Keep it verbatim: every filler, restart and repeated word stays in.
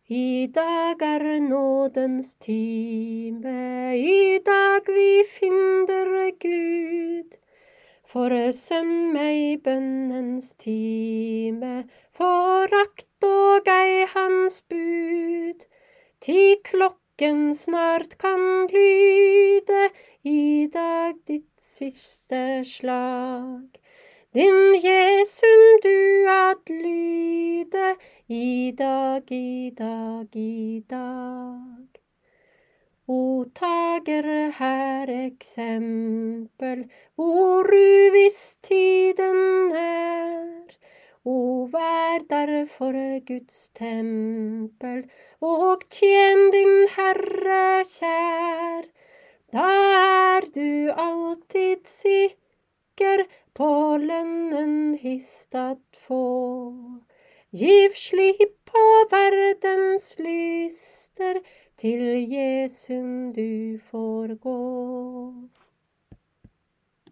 I dag er nådens time, i dag vi finner Gud. Forsøm ei bønnens time, forakt og ei hans bud. Ti klokken snart kan lyde, i dag ditt siste slag. Din Jesum du at lyde, i dag, i dag, i dag. O tager her eksempel, hvor uviss tiden er. O vær derfor Guds tempel, og tjen din Herre kjær. Da er du alltid sikker på lønnen hist at få. Giv slipp på verdens lyster, til Jesum du får gå.